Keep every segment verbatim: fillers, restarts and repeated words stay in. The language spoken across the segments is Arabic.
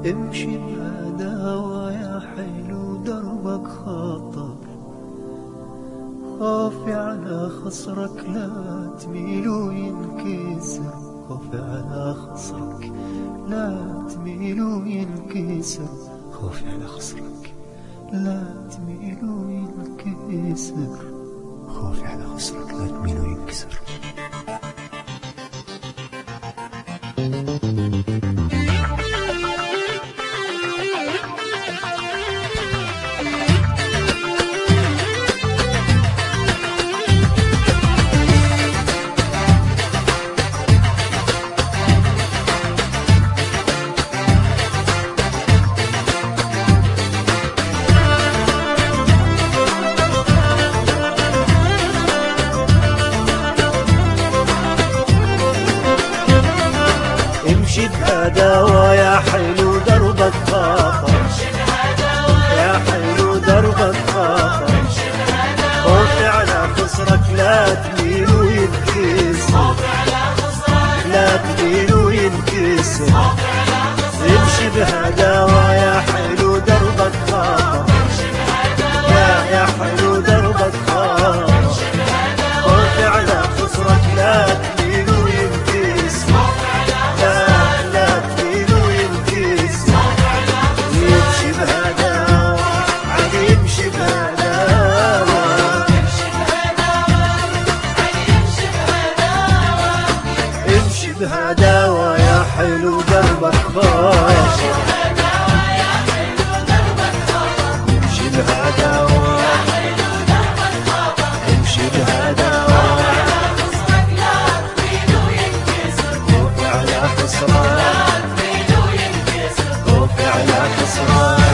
امشي بهداوة يا حلو دربك خطر، خوفي على خصرك لا تميل وينكسر، خوفي على خصرك لا تميل وينكسر، خوفي على خصرك لا تميل وينكسر، خوفي على خصرك لا تميل وينكسر. امشي بهداوة يا حلو دربك خطر، يا حلو دربك خطر، خوفي على خصرك لا تميل وينكسر، لا تميل وينكسر. امشي بهداوة يا حلو دربك خطر، يا يا حلو دربك خطر، خوفي على خصرك لا تميل وينكسر، بهداوة يا حلو دربك خطر، امشي بهداوة يا حلو دربك خطر، امشي بهداوة خصرك لا تميل وينكسر، خوفي على خصرك لا تميل وينكسر، خوفي على خصرك.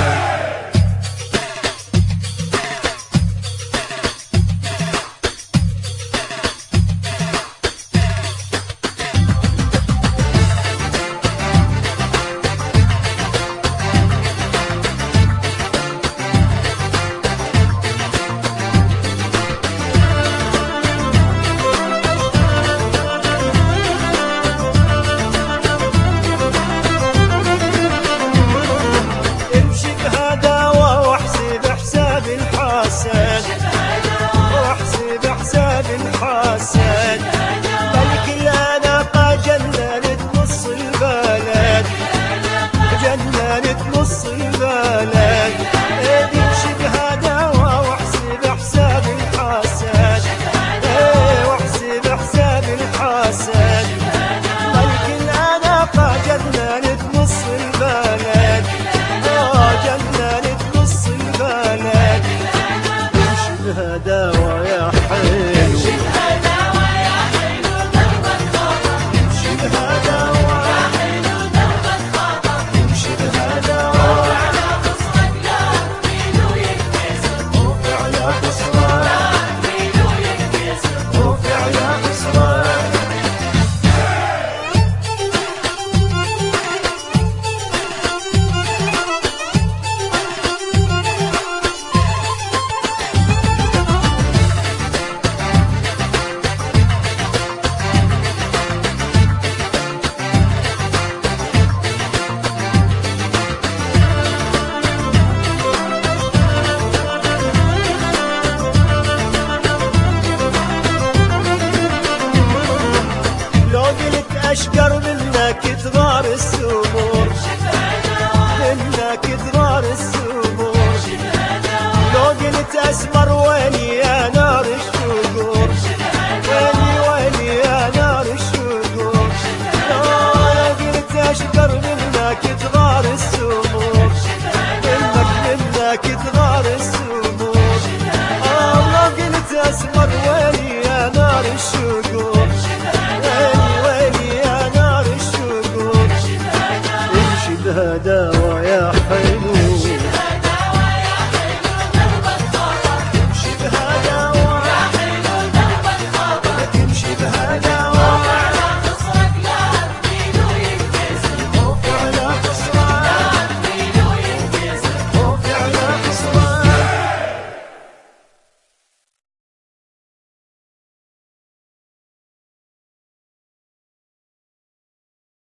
واحسب حساب الحاسد، ملك الأناقة جننت نص البلد، جننت نص البلد. امشي بهداوة واحسب حساب الحاسد، واحسب حساب الحاسد، ملك الأناقة جننت نص البلد، جننت نص البلد. بهداوة يا حلو، امشي بهداوة يا حلو دربك خطر، امشي بهداوة يا حلو دربك خطر، امشي بهداوة، خوفي على خصرك لا تميل وينكسر، خوفي على خصرك لا تميل وينكسر، خوفي على خصرك. أشقر منك تغار السمور، منك تغار السمور، لو قلت أسمر ويني